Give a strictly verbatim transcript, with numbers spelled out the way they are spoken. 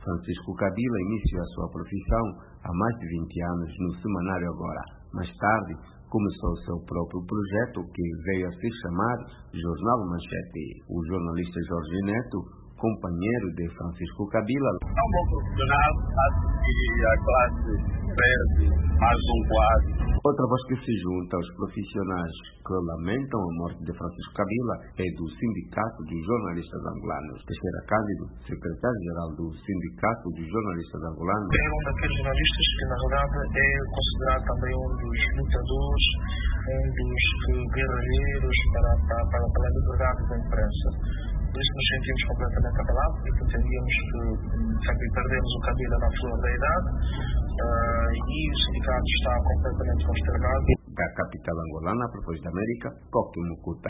Francisco Kabila iniciou a sua profissão há mais de vinte anos no semanário Agora. Mais tarde, começou seu próprio projeto, que veio a se chamar Jornal Manchete. O jornalista Jorge Neto, companheiro de Francisco Kabila, é um bom profissional, acho que a classe perde mais um quadro. Outra voz que se junta aos profissionais que lamentam a morte de Francisco Kabila é do Sindicato dos Jornalistas Angolanos. Teixeira Cândido, secretário-geral do Sindicato dos Jornalistas Angolanos, é um daqueles jornalistas que, na verdade, é considerado também um dos lutadores, um dos guerreiros para, para, para, para a liberdade da imprensa. Por isso nos sentimos completamente abalados e entendíamos que sempre perdemos o Kabila na flor da idade uh, e o sindicato está completamente consternado. Da capital angolana, para a Voz da América, Coque Mucuta.